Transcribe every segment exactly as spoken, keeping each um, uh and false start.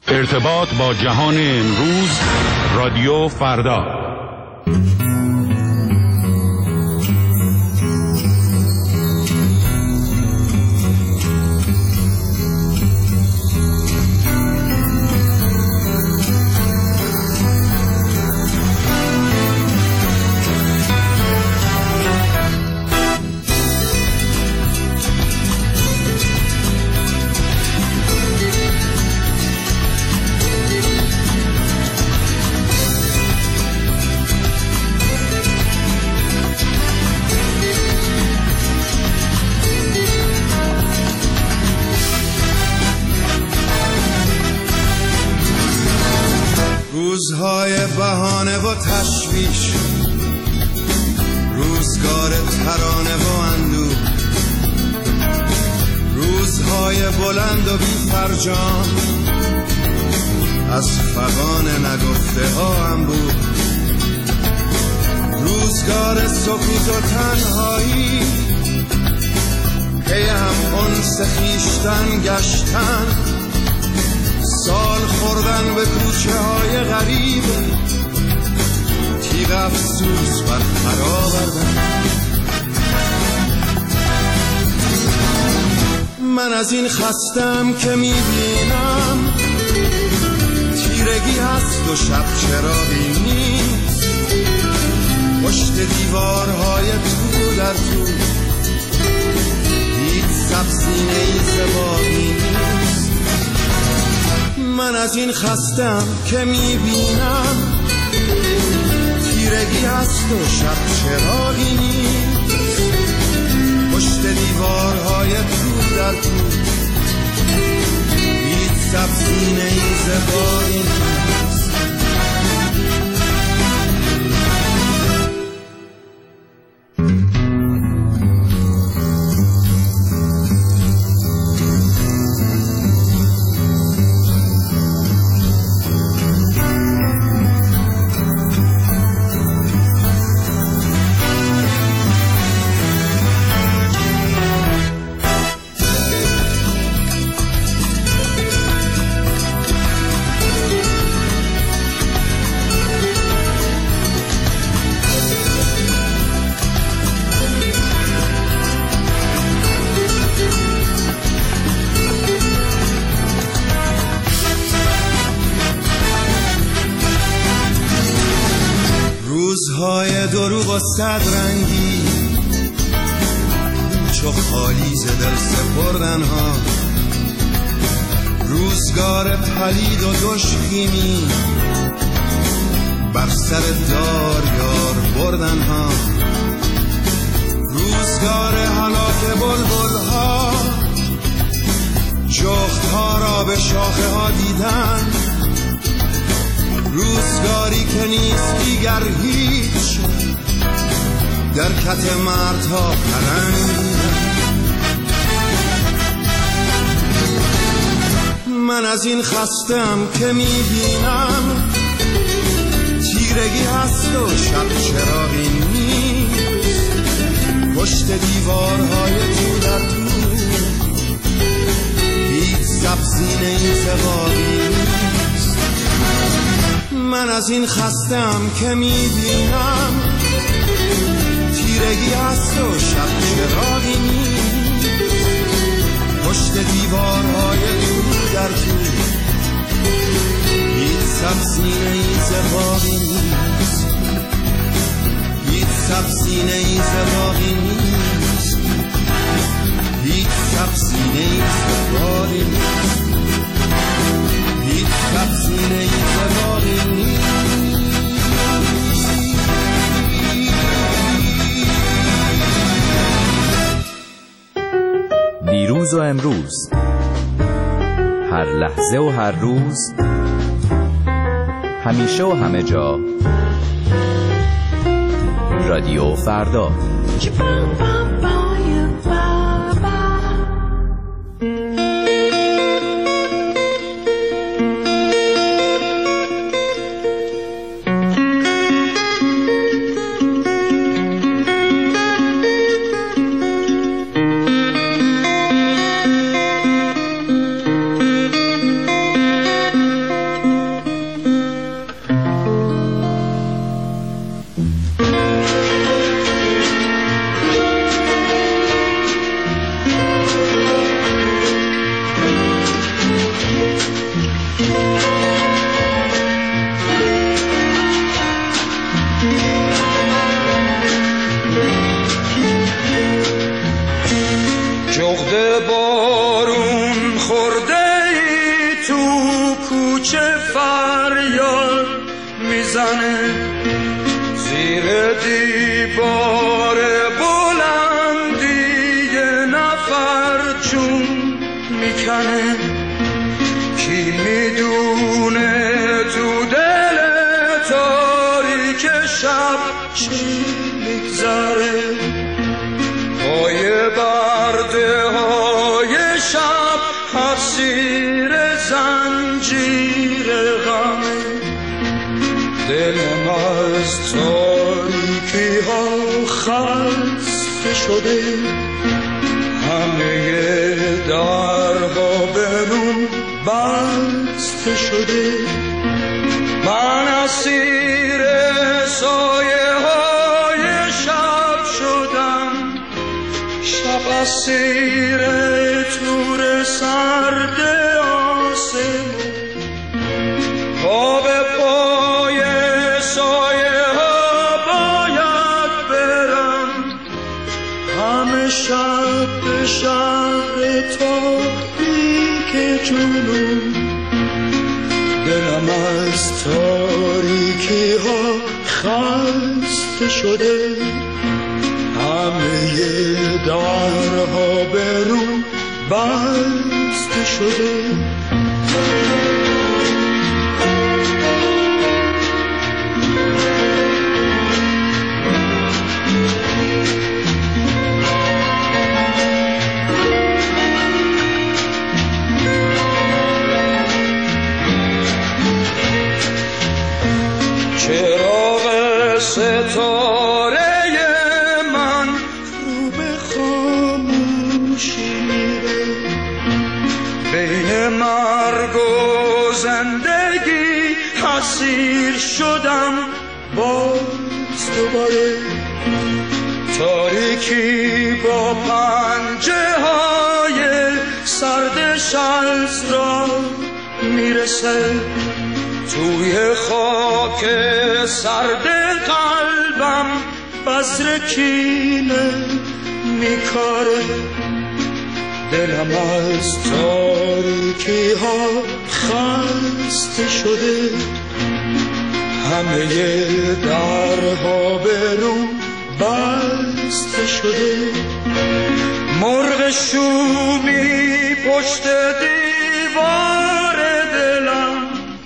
ارتباط با جهان امروز، رادیو فردا. روزهای بهانه و تشویش، روزگار ترانه و اندوه، روزهای بلند و بی فرجام، از فغان نگفته ها انبوه، روزگار سکوت و تنهایی، پی هم انس خویشتن گشتن، سال خوردن به کوچه های غریب، تیغ افسوس بر پر آوردن. من از این خستم که میبینم تیرگی هست و شب چراغی نیست، پشت دیوارهای تو در تو هیچ سبزینه ای زبانی نیست. من از این خستم که میبینم تیرگی هست و شب چراغی نیست، پشت دیوارهای تو در تو هیچ سبزینه ای زبانی نیست. روزهای دروغ و صد رنگی، چو خالی ز دل سپردن ها، روزگار پلید و دشخیمی، بر سر دار یار بردن ها، روزگار هلاک بلبل ها، جخت ها را به شاخه ها دیدن، روزگاری که نیست دیگر هیچ، در کت مردها پرنگ. من از این خستم که میبینم تیرگی هست و شب چراغی نیست، پشت دیوارهای تو در تو هیچ سبزینه ای زبانی نیست. من از این خستم که میبینم تیرگی هست و شب چراغی نیست، پشت دیوارهای تو در تو هیچ سبزینه ای زبانی نیست، هیچ سبزینه ای زبانی نیست، هیچ سبزینه ای زبانی نیست، هیچ سبزینه ای زبانی نیست. دیروز و امروز، هر لحظه و هر روز، همیشه و همه جا، رادیو فردا. تو کوچه فریاد میزنه، زیر دیوار بلندی یه نفر جون میکنه. کی میدونه تو دل تاریک شب چی میگذره، پای برده های شب اسیر زنجیر غمه. دلم از تاریکی ها خسته شده، همه درها به روم بسته شده. من اسیر سایه های شب شدم، شب اسیر تور سرد آسمون. پا به پای سایه ها باید برم، همه شب به شهر تاریک جنون. دلم از تاریکی ها خسته شده، همه درها به روم بسته شده. چراغ ستاره من رو به خاموشی میره، بین مرگ و زندگی اسیر شدم باز دوباره. تاریکی با پنجه های سرد شلز را میرسه، توی خاک سرد قلبم بذر کینه میکاره. دلم از تاریکی ها خسته شده، همه درها به روم بسته شده. مرغ شومی پشت دیوار دلم،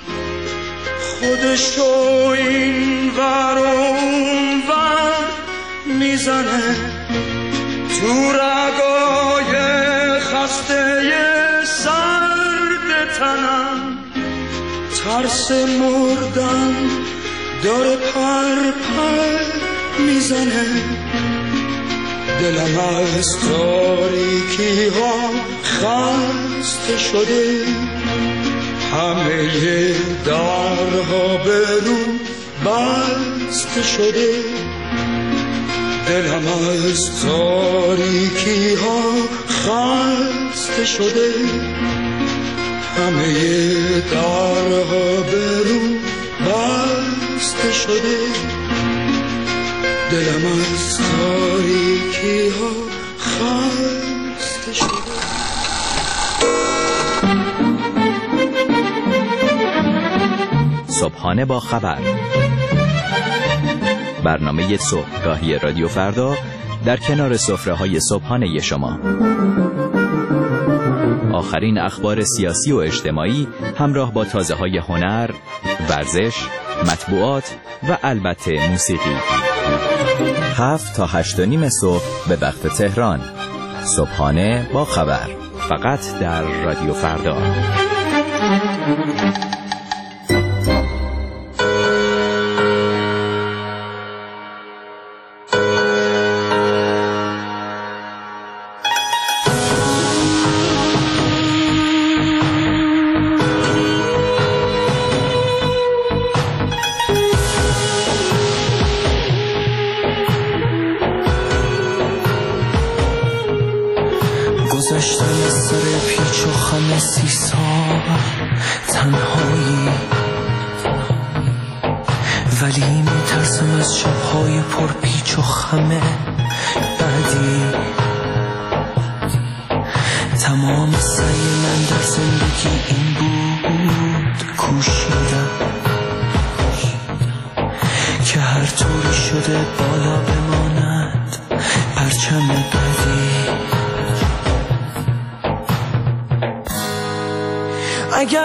خودشو این ور اون ور میزنه. تو رگای خسته سرد تنم ترس مردن داره پر پر میزنه. دلم از تاریکی ها خسته شده، همه درها به روم بسته شده. دلم از تاریکی ها خسته شده، همه درها به روم بسته شده. دلم از تاریکی ها خسته شده. صبحانه با خبر، برنامه صبحگاهی رادیو فردا در کنار سفره‌های صبحانه شما. آخرین اخبار سیاسی و اجتماعی همراه با تازه‌های هنر، ورزش، مطبوعات و البته موسیقی. هفت تا هشت و نیم صبح به وقت تهران. صبحانه با خبر، فقط در رادیو فردا. گذشتن از سر پیچ و خم سی سال تنهایی، ولی میترسم از شبهای پر پیچ و خم بعدی. تمام سعی من در زندگی این بود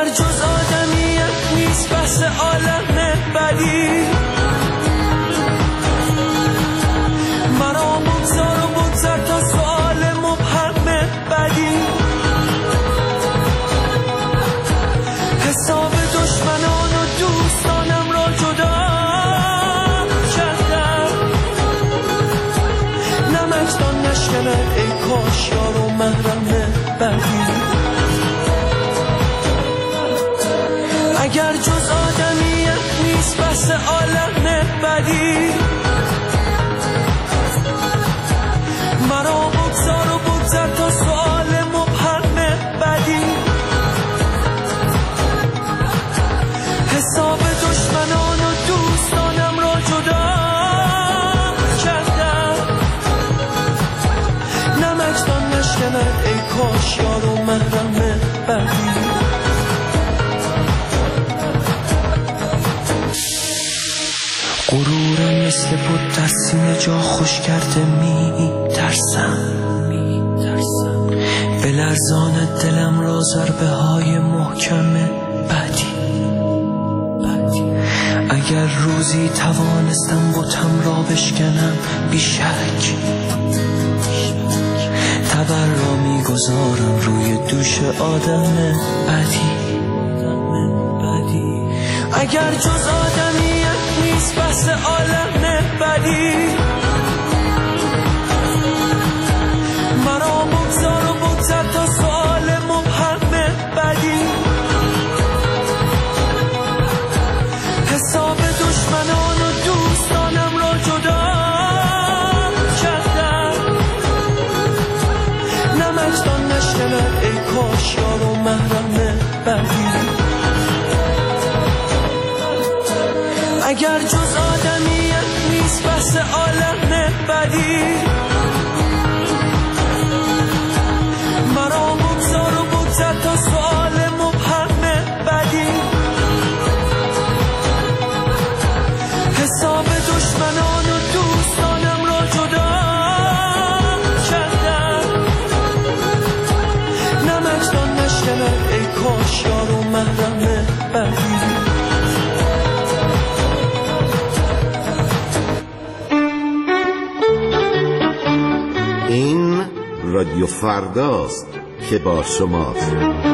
جز آدمیت نیست بس عالم بدی، مرا بگذار و بگذر تا سؤال مبهم بدی. حساب دشمنان و دوستانم را جدا کردم، نمکدان نشکند ای کاش یار و محرم بدی. اگر جز آدمیت نیست بس عالم بدی، مرا بگذار و بگذر تا سؤال مبهم بدی. حساب دشمنان و دوستانم را جدا کردم، نمکدان نشکند ای کاش یار و محرم بدی. غرورم مثل بود در سینه جا خوش کرده می ترسم، به لرزان دلم را ضربه های محکم بدی. اگر روزی توانستم بتم را بشکنم بی شک، تبر را می گذارم روی دوش آدم بدی. اگر جز آدمیت نیست بس عالم بدی، مرا بگذار و بگذر تا سؤال مبهم بدی. حساب دشمنان و دوستانم را جدا کردم، نمکدان نشکند ای کاش یار و محرم بدی. اگر جز آدمیت نیست بس عالم بدی، مرا بگذار و بگذر تا سؤال مبهم بدی. حساب دشمنان و دوستانم را جدا کردم، نمکدان نشکند ای کاش یار و محرم بدی. این رادیو فرداست که با شماست.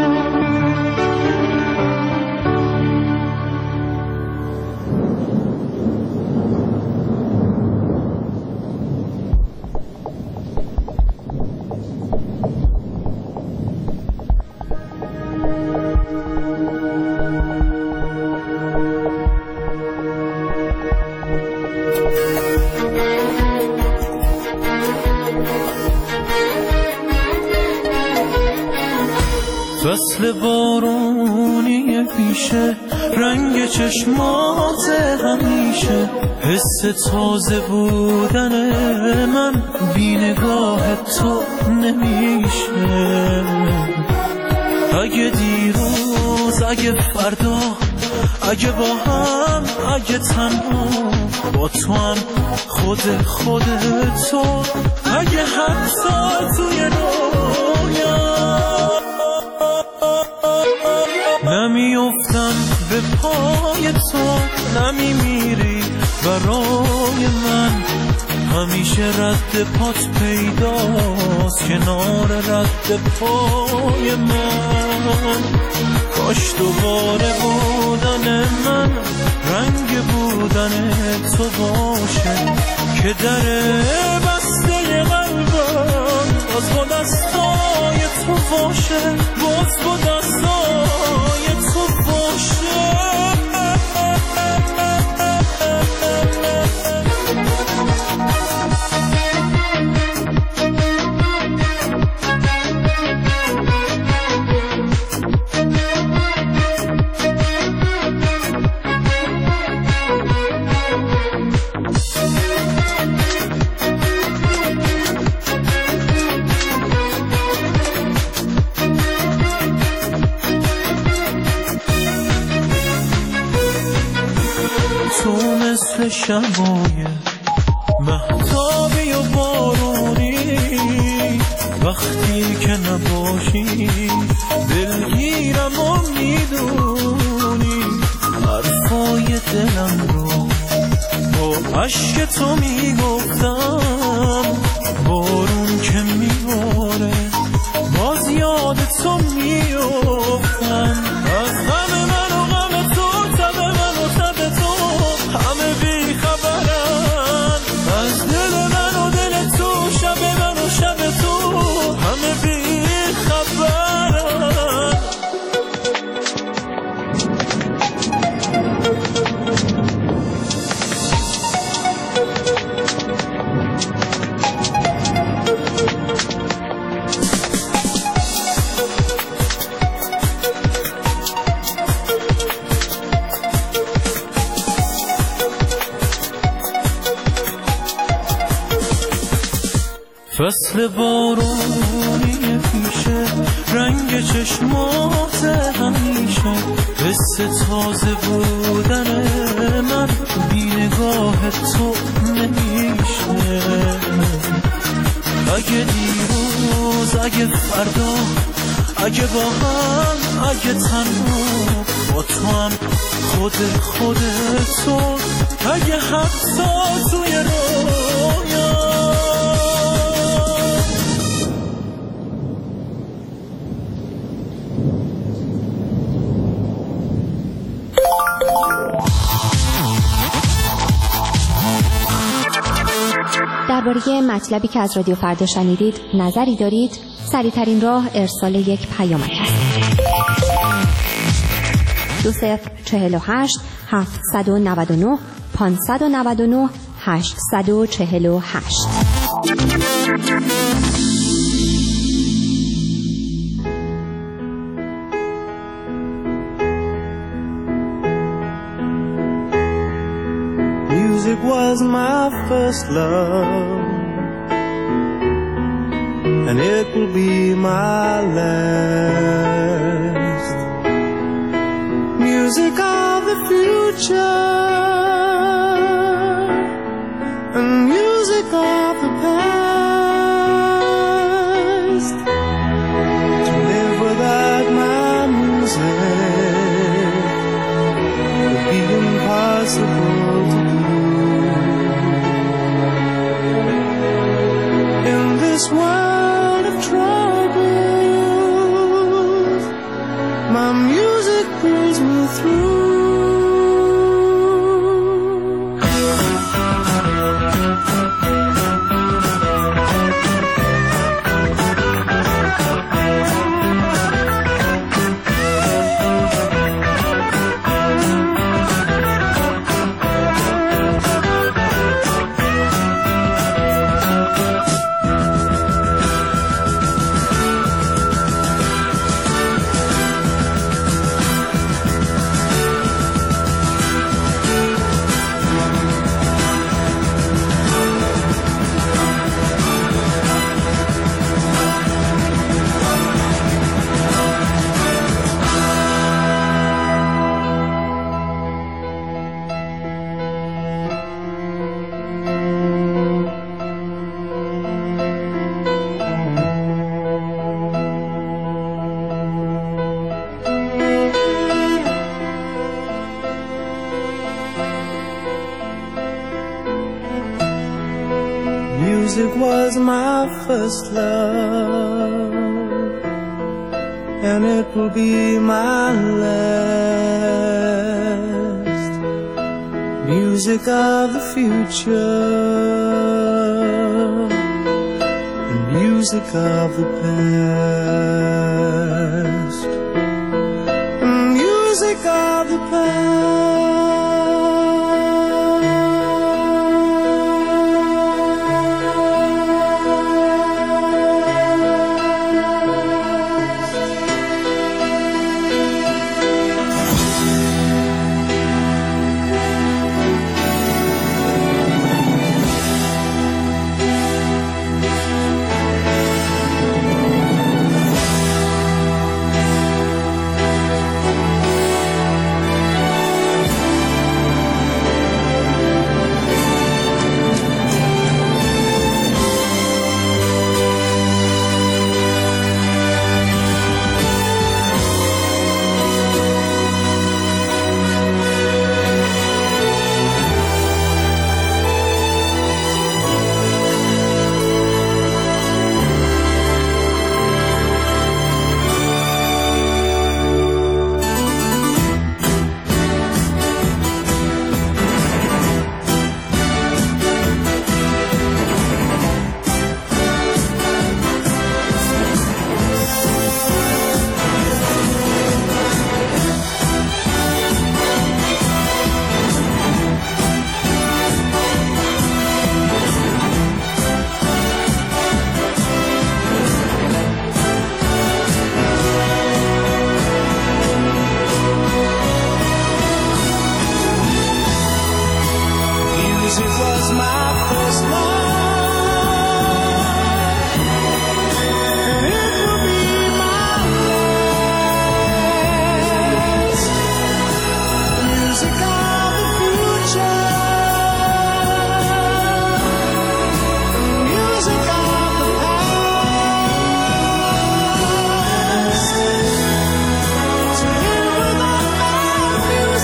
فصل بارونی پیشه، رنگ چشمات همیشه، حس تازه بودن من بی نگاه تو نمیشه. اگه دیروز، اگه فردا، اگه با هم، اگه تنها، با تو هم خود خود تو، اگه حتی توی رویا نمیافتم به پای تو، نمیمیری برای من، همیشه رد پات پیداست کنار رد پای من. کاش دوباره بودن من رنگ بودن تو باشه، که در بسته قلبم باز با دستای تو باشه، باز با دستای تو باشه. تو مثل شبای مهتابی و بارونی، وقتی که نباشی دلگیرم و میدونی حرفای دلم رو با عشق تو میگفتم. بارون که میباره باز یاد تو میافتم. از غم من و غم تو تب من و تب تو همه بی خبرن. از دل من و دل تو شب من و شب تو همه بی خبرن. فصل بارونی پیشه رنگ چشمات همیشه حس تازه بودن من بی نگاه تو نمیشه. اگه دیروز اگه فردا اگه با هم اگه تنها با تو هم خود خود تو اگه حتی توی رویا. درباره مطلبی که از رادیو فردا شنیدید نظری دارید؟ سریع‌ترین راه ارسال یک پیامک است. دو صفر چهل و هشت هفتصد و نود و نه پانصد و نود و نه هشتصد و چهل و هشت. Music was my first love, and it will be my last. Music of the future, and music of the past. To live without my music would be impossible to do. In this world of troubles, my music pulls me through. Music was my first love, and it will be my last. Music of the future, and music of the past, and music of the past.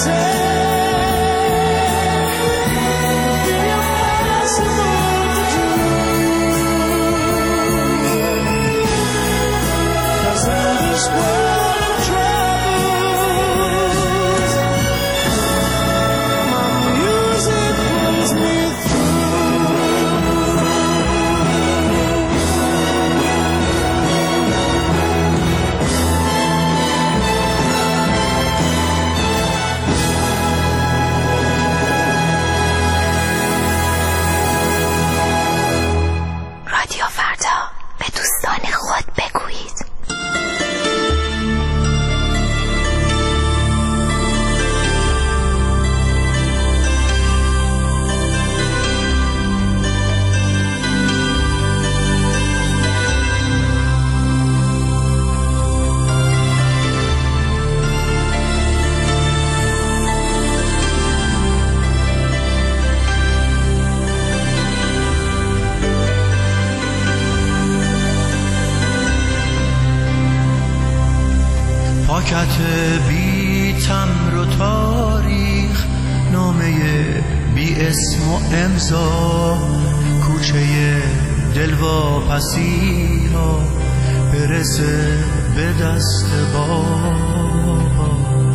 پاکت بی تمر و تاریخ، نامه بی اسم و امضا، کوچه دلواپسی ها برسه به دست بابا.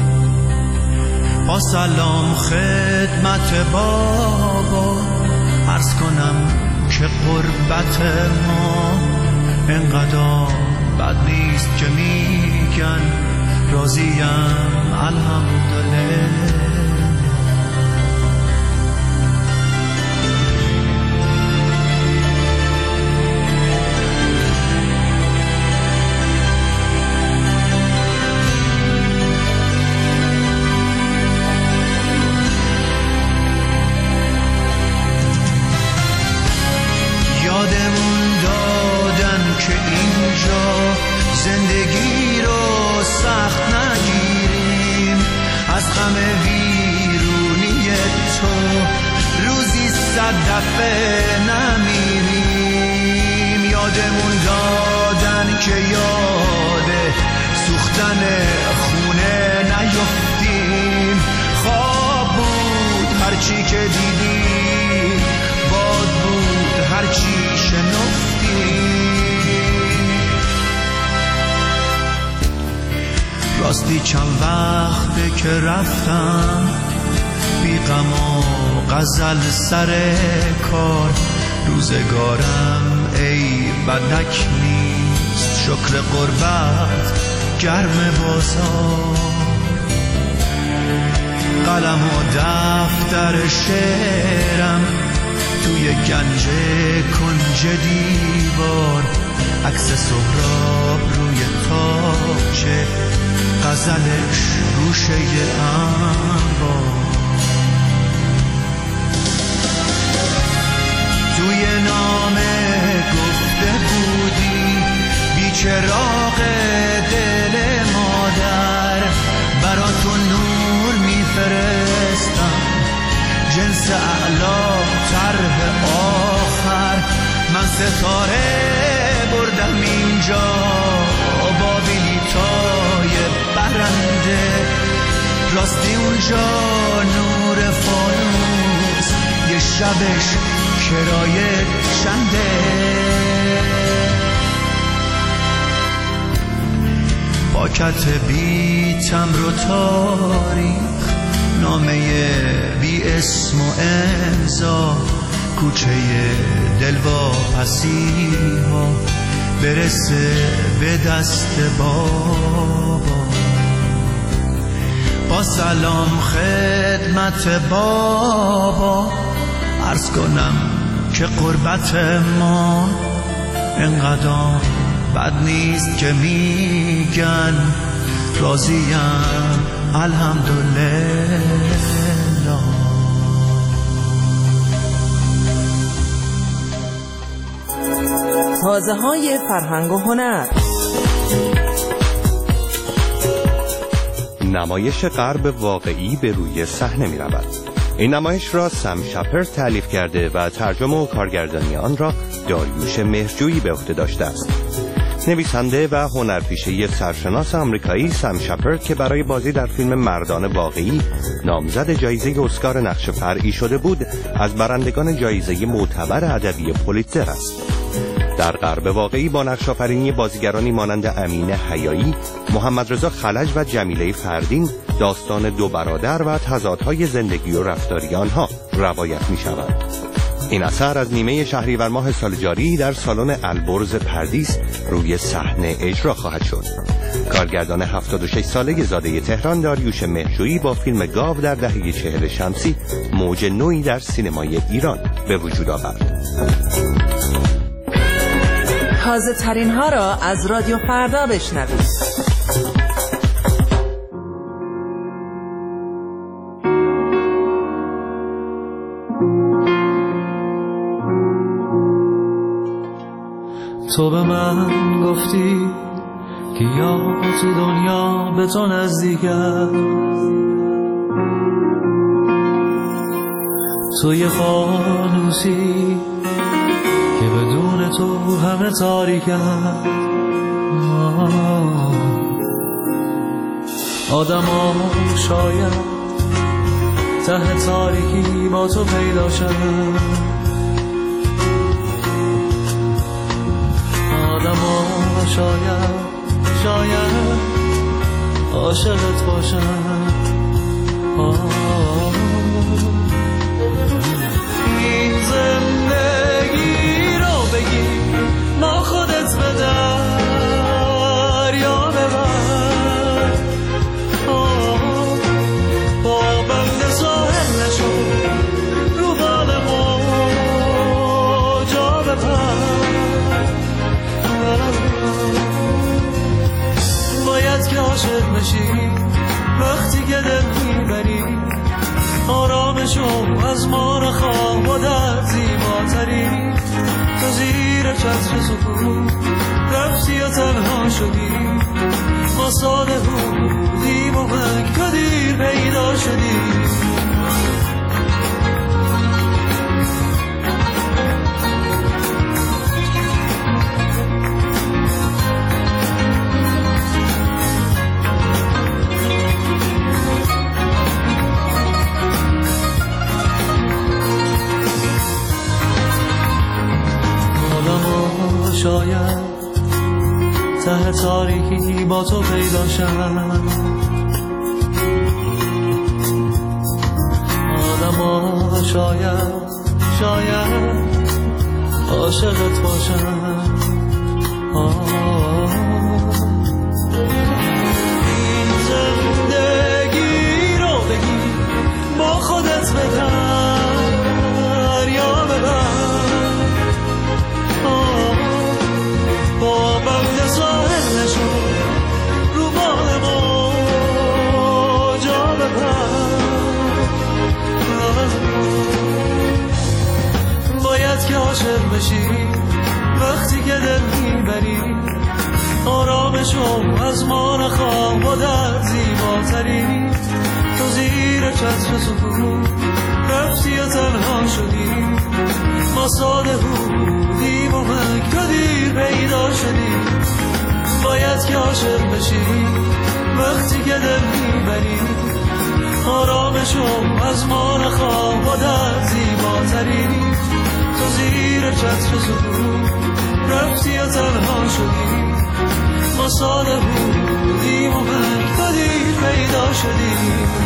با سلام خدمت بابا عرض کنم که قربت ما انقدر بد نیست که میگن راضیم الحمدلله. یادمون دادن که اینجا زندگی رو سخت نگیریم، از غم ویرونی تو روزی صد دفعه نمیریم. یادمون دادن که یاد سوختن خونه نیفتیم، خواب بود هرچی که دیدیم، باد بود هرچی شنفتیم. راستی چند وقته که رفتم بی غم و غزل سر کار، روزگارم ای بدک نیست، شکر قربت گرم بازار. قلم و دفتر شعرم توی گنج کنج دیوار، عکس سهراب روی تاقچه، غزلش گوشه انبار. توی نامه گفته بودی بی چراغ دل مادر، برا تو نور میفرستم جنس اعلا طرح آخر. من ستاره بردم اینجا با بلیطای برنده، راستی اونجا نور فانوس یه شبش کرایه چنده. پاکت بی تمر و تاریخ، نامه بی اسم و امضا، کوچه دلواپسی ها برسه به دست بابا. با سلام خدمت بابا عرض کنم که قربت ما انقدر بد نیست که میگن راضیم الحمدلله. تازه های فرهنگ و هنر. نمایش غرب واقعی به روی صحنه می رود. این نمایش را سم شپرد تألیف کرده و ترجمه و کارگردانی آن را داریوش مهرجویی به عهده داشته است. نویسنده و هنرپیشه سرشناس آمریکایی سم شپرد که برای بازی در فیلم مردان واقعی نامزد جایزه اسکار نقش فرعی شده بود، از برندگان جایزه معتبر ادبی پولیتزر است. در غرب واقعی با نقش‌آفرینی بازیگرانی مانند امین حیایی، محمد رضا خلج و جمیله فردین، داستان دو برادر و تضادهای زندگی و رفتاری آنها روایت می‌شود. این اثر از نیمه شهریور ماه سال جاری در سالن البرز پردیس روی صحنه اجرا خواهد شد. کارگردان هفتاد و شش ساله زاده تهران داریوش مهرجویی با فیلم گاو در دهه چهل شمسی موج نوعی در سینمای ایران به وجود آورد. تازه ترین ها را از رادیو فردا بشنوید. تو به من گفتی که یا تو دنیا به تو نزدیکم، تو یه فانوسی که بدون تو همه تاریکم. آدم ها شاید ته تاریکی با تو پیدا شد، آدم ها شاید شاید عاشقت باشن. این زندگی رو بگی ما خودت به دریا ببر، با بند ساحل نشو رو بال موجا بپر. باید که عاشق بشی وقتی که دل میبری، آرامشو از ما نخواه و در زیباتری. تو زیر چتر سکوت رفتی و تنها شدی، ما ساده بودیم و من که دیر پیدا شدی. شاید ته تاریکی با تو پیدا شد، آدم ها شاید شاید عاشقت باشن. این زندگی رو بگی با خودت به دریا ببر، با بند ساحل نشو رو بال موجا بپر. باید که عاشق بشی وقتی که دل میبری، آرامشو از ما نخواه و در زیباتری. تو زیر چتر سکوت رفتی و تنها شدی، ما ساده بودیم و من که دیر پیدا شدی. باید که عاشق بشی وقتی که دل میبری، آرامشو از ما نخواه و در زیباتری. تو زیر چتر سکوت رفتی و تنها شدی، ما ساده بودیم و من که دیر پیدا شدی.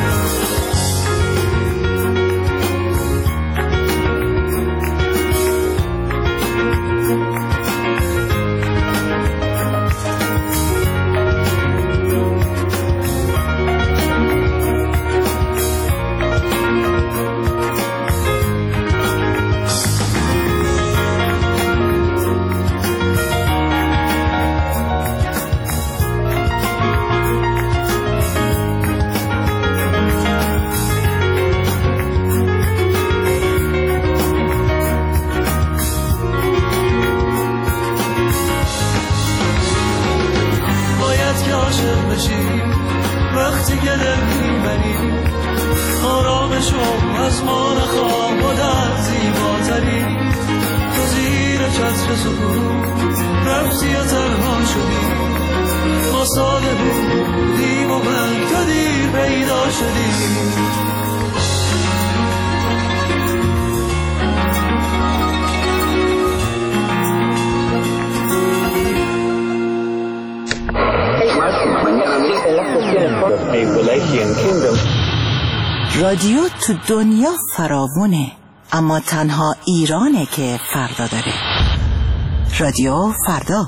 وقتی که دل میبری، آرامشو از ما نخواه و در زیباتری. تو زیر چتر سکوت رفتی یا تنها شدی، ما ساده بودیم و من تو دیر پیدا شدی. رادیو تو دنیا فراوونه، اما تنها ایرانه که فردا داره. رادیو فردا.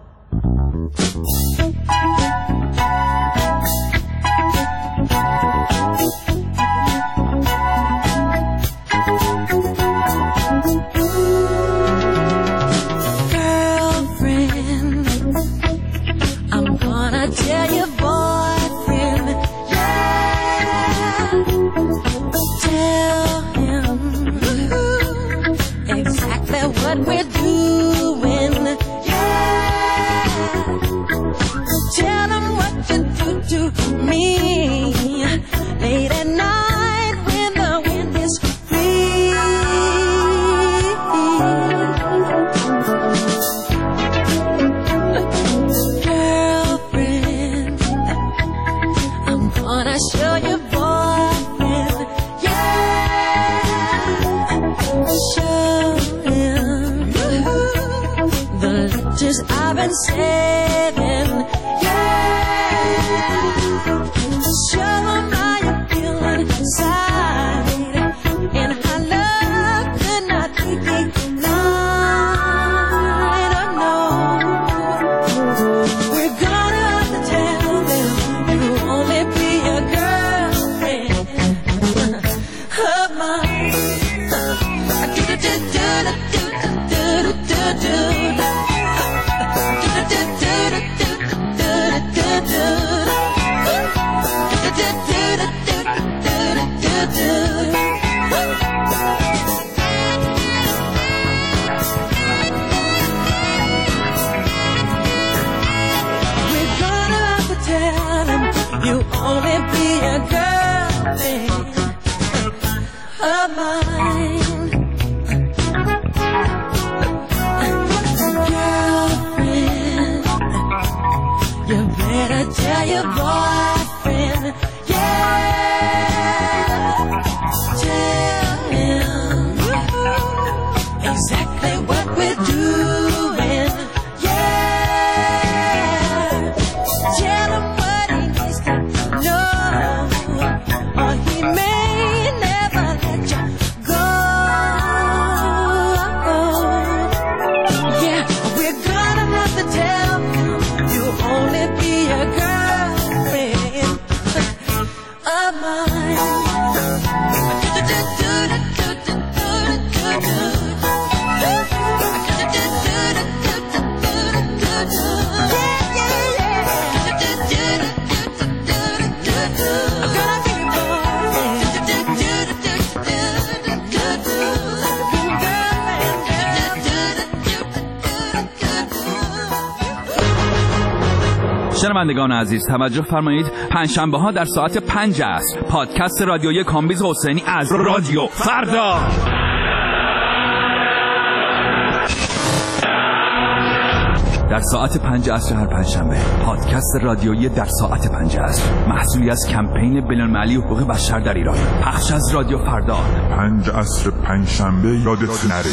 شنوندگان عزیز توجه فرمایید، پنجشنبه ها در ساعت پنج عصر پادکست رادیویی کامبیز حسینی از رادیو فردا. در ساعت پنج عصر هر پنجشنبه پادکست رادیویی در ساعت پنج عصر، محصولی از کمپین بین‌المللی حقوق بشر در ایران، پخش از رادیو فردا. پنج عصر پنجشنبه یادت نره.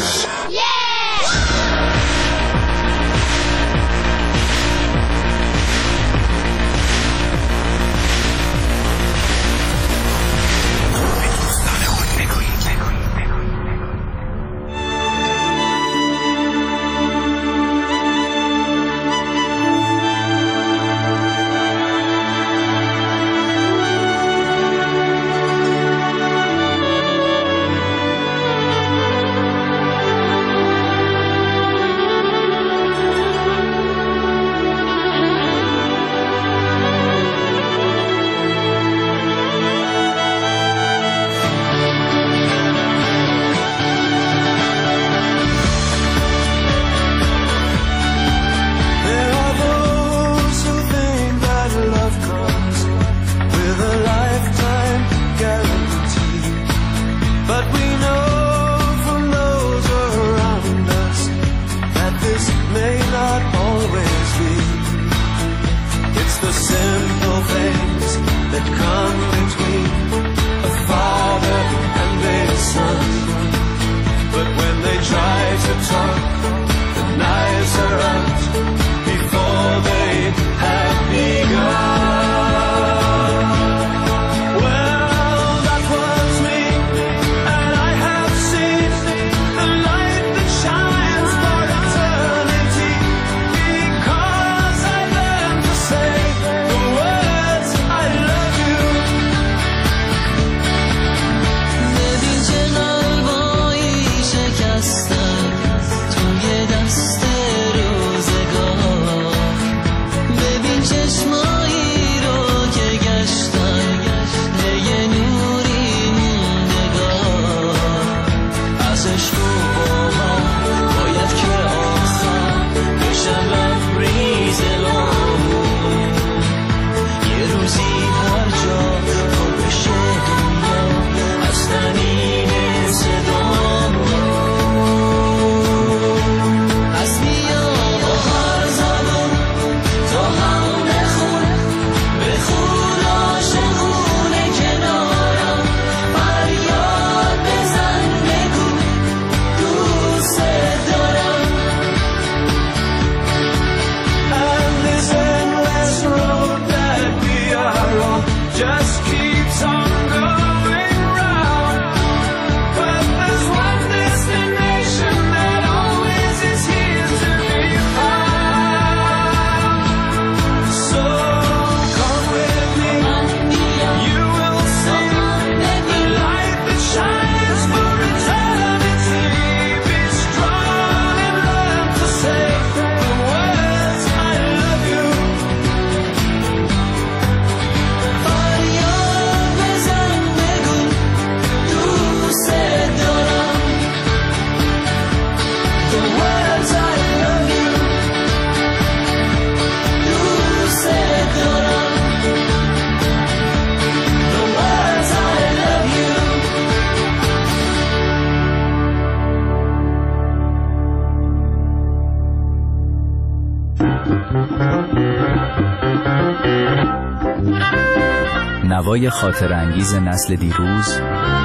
صدای خاطر انگیز نسل دیروز،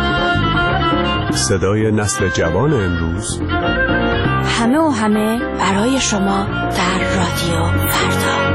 صدای نسل جوان امروز، همه و همه برای شما در رادیو فردا.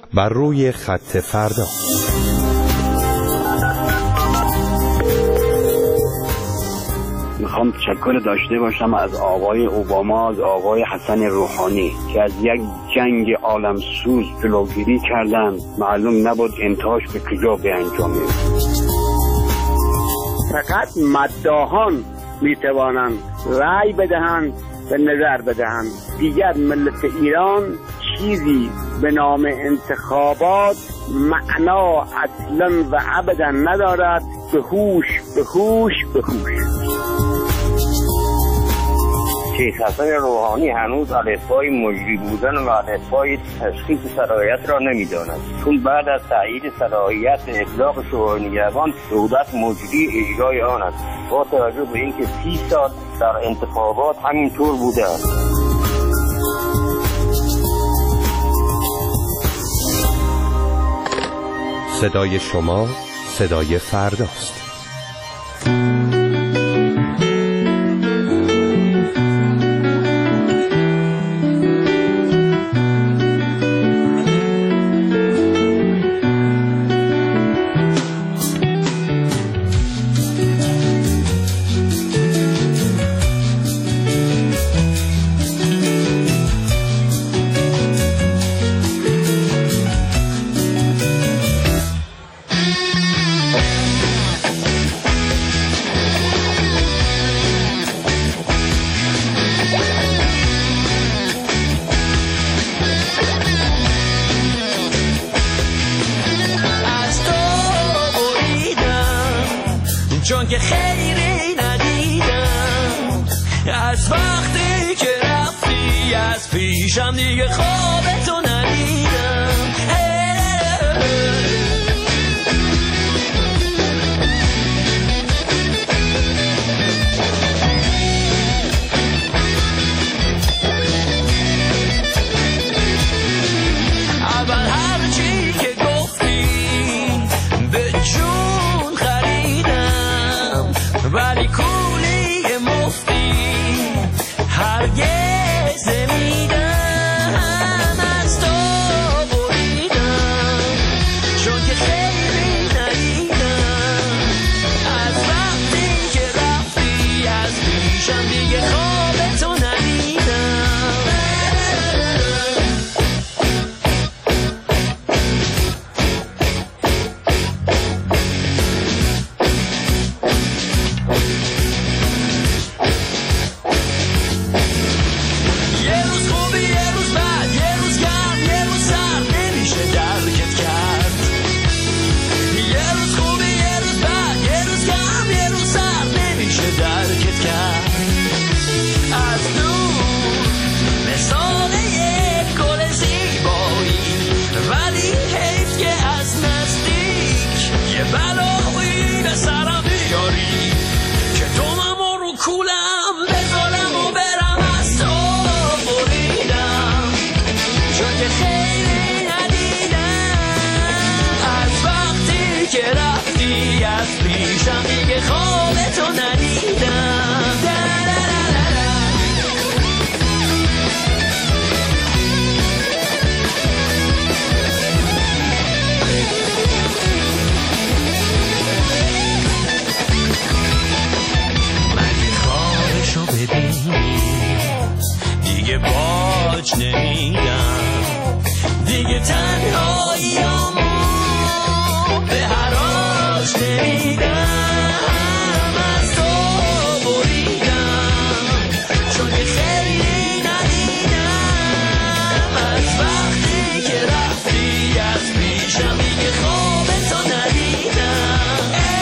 بر روی خط فردا. میخوام تشکر داشته باشم از آقای اوباما، از آقای حسن روحانی که از یک جنگ عالمسوز جلوگیری کردن. معلوم نبود انتهاش به کجا به انجامه. فقط مداحان میتوانند رأی بدهند و نظر بدهند. دیگر ملت ایران چیزی به نام انتخابات معنا اصلا و ابدا ندارد. به هوش به هوش به هوش. شیخ حسن روحانی هنوز الفبای مجری بودن و الفبای تشخیص صلاحیت را نمیداند، چون بعد از تایید صلاحیت ابلاغ شورای نگهبان دولت مجری اجرای آن است، با توجه به اینکه سی سال در انتخابات همینطور بوده است. صدای شما صدای فرداست. چون که خیری ندیدم از وقتی که رفتی از پیشم، دیگه خوابتو ندیدم. اول هر چی که گفتی به جون خریدم، ولی کولی مفتی هرگز نمیدم. از تو بریدم چون که خیلی ندیدم از وقتی که رفتی از پیشم، دیگه خوابتو ندیدم. دیگه باج نمیدم، دیگه تنهاییامو به حراج نمیدم. از تو بریدم چون که خیلی ندیدم از وقتی که رفتی از پیشم، دیگه خوابتو ندیدم.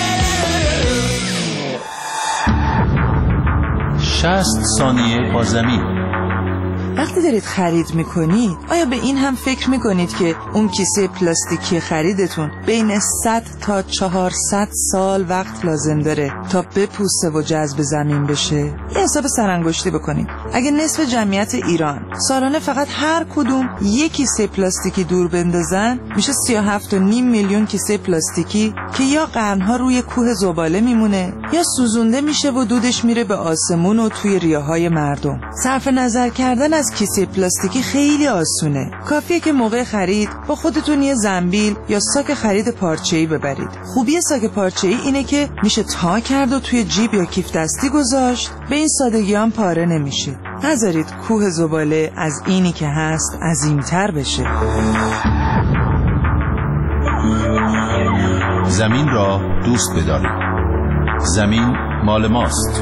شصت ثانیه با زمین. وقتی دارید خرید میکنید آیا به این هم فکر میکنید که اون کیسه پلاستیکی خریدتون بین صد تا چهارصد سال وقت لازم داره تا بپوسه و جذب زمین بشه؟ یه حساب سرانگشتی بکنید. اگه نصف جمعیت ایران سالانه فقط هر کدوم یک کیسه پلاستیکی دور بندازن، میشه سی و هفت و نیم میلیون کیسه پلاستیکی که یا قرنها روی کوه زباله میمونه یا سوزونده میشه و دودش میره به آسمون و توی ریه‌های مردم. صرف نظر کردن از کیسه پلاستیکی خیلی آسونه. کافیه که موقع خرید با خودتون یه زنبیل یا ساک خرید پارچه‌ای ببرید. خوبی ساک پارچه‌ای اینه که میشه تا کرد و توی جیب یا کیف دستی گذاشت، به این سادگی هم پاره نمیشه. نذارید کوه زباله از اینی که هست عظیم‌تر بشه. زمین را دوست بدارید. زمین مال ماست.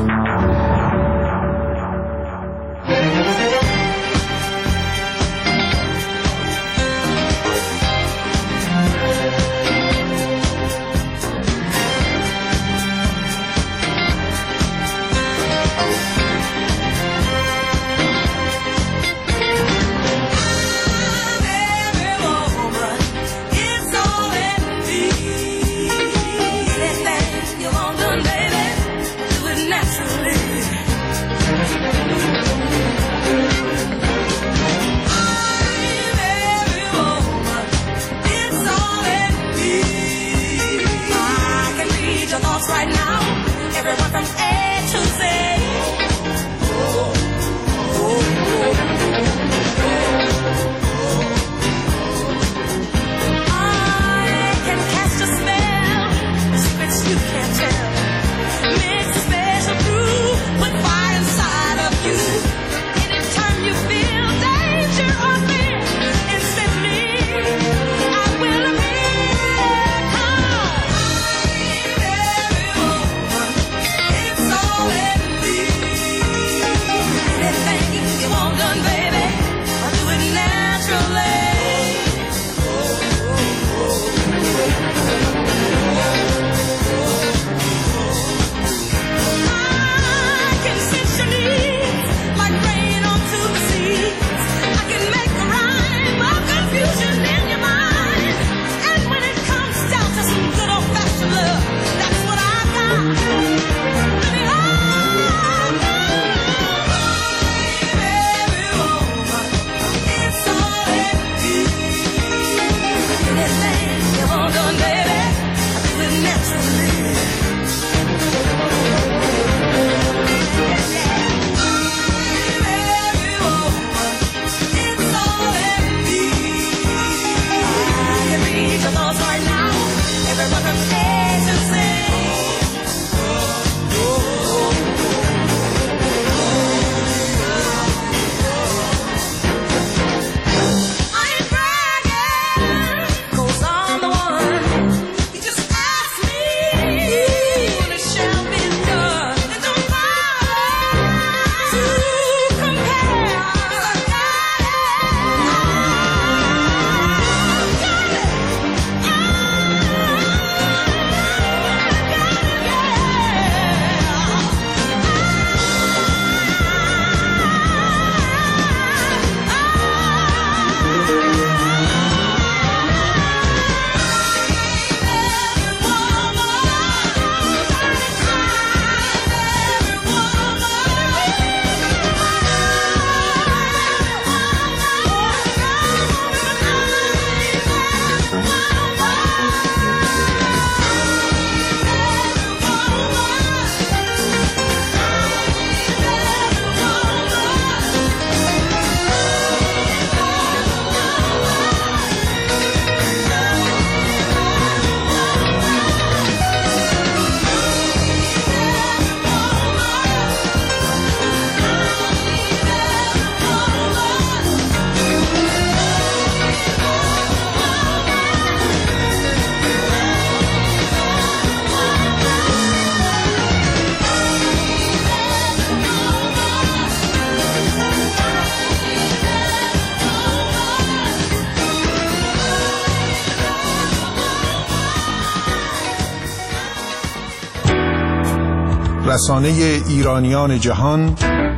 رسانه ایرانیان جهان،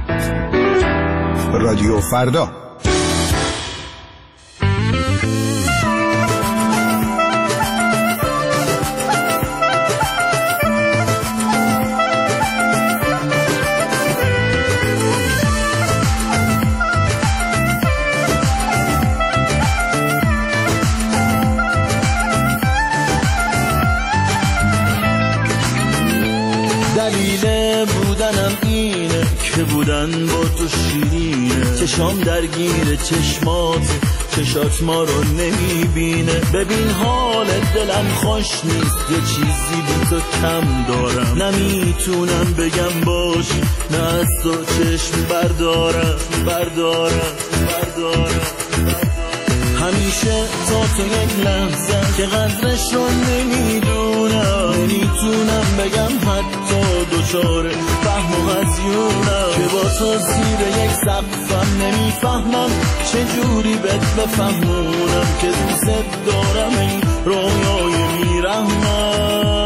رادیو فردا. که بودن با تو شیرینه، چشام درگیر چشمات، چشات ما رو نمیبینه. ببین حال دلم خوش نیست، یه چیزی بی تو کم دارم. نمیتونم بگم باش، نه از تو چشم بردارم بردارم بردارم. همیشه تا تو یک لحظه که قدرش رو نمیدونم. نمیتونم بگم حتی دوچاره فهم و هزیونم، که با تو زیر یک سقفم نمیفهمم چجوری بهت بفهمونم که دوست دارم این رویای میرحمم.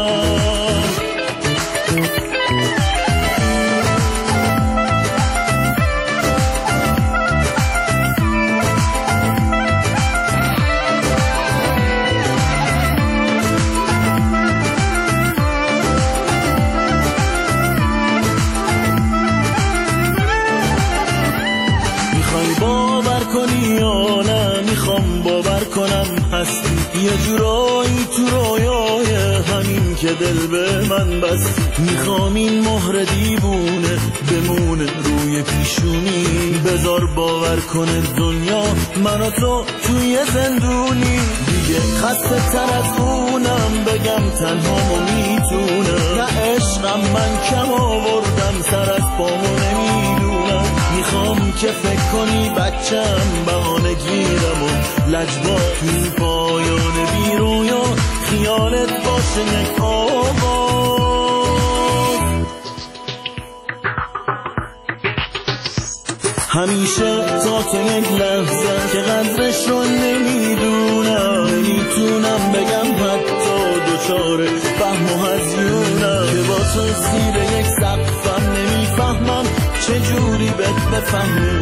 باور کنی یا نه، میخوام باور کنم هستی یه جورایی تو رویای همین که دل به من بستی. میخوام این مهر دیوونه بمونه روی پیشونی، بذار باور کنه دنیا من و تو توی زندونی. دیگه خسته تر از اونم بگم تنها میتونم، نه عشقم من کم آوردم سر از پامو نمیدونم. میخوام که فکر کنی بچم بهانه گیرم و لجبا توی پایان بی رویا خیالت باشه یک آواز. همیشه تا تو یک لحظه که قدرش رو نمیدونم. نمیتونم بگم حتی دوچاره فهم و هزیونم، که با تو زیر یک سقفم نمیفهمم چجوری بهت بفهمم